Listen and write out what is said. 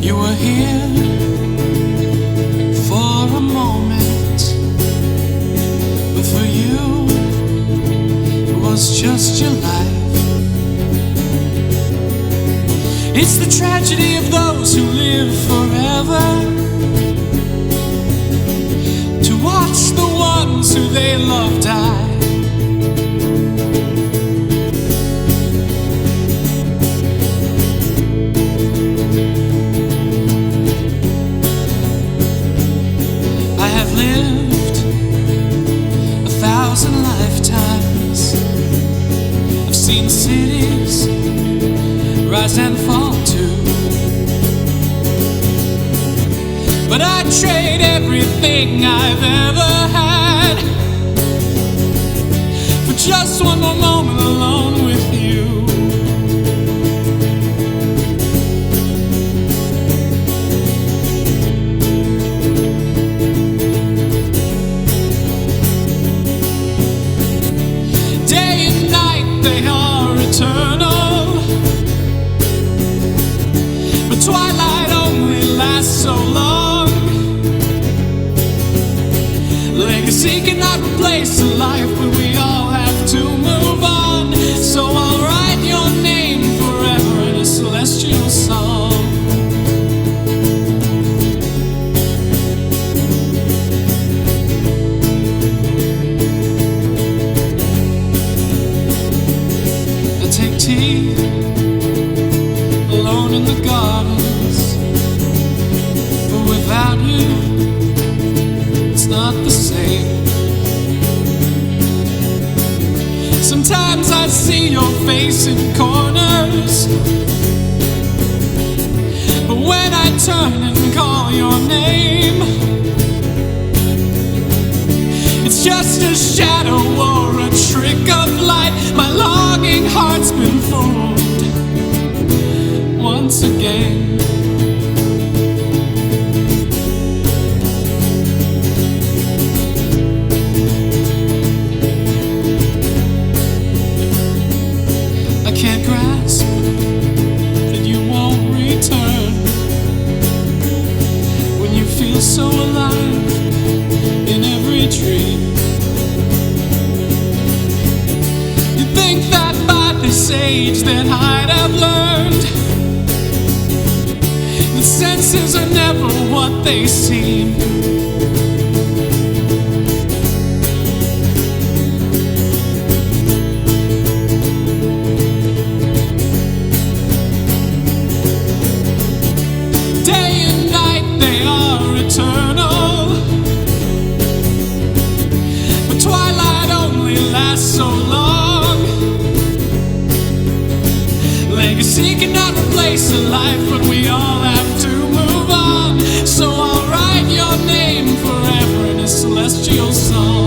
You were here for a moment, but for you it was just your life. It's the tragedy of those who live forever, to watch the ones who they love die. I have lived 1,000 lifetimes. I've seen cities rise and fall too, but I'd trade everything I've ever had for just one more moment alone with you. Day and night they are eternal, but twilight only lasts so long. Legacy cannot replace a life, but we all have to move on. So I'll write your name forever in a celestial song. I take tea alone in the gardens, but without you it's not the same. Sometimes I see your face in corners, but when I turn and call your name, it's just a shadow or a trick of light. My longing heart's been fooled once again. I can't grasp that you won't return when you feel so alive in every dream. You think that by this age that I'd have learned that senses are never what they seem. Day and night they are eternal, but twilight only lasts so long. Legacy cannot replace a life, but we all have to move on. So I'll write your name forever in a celestial song.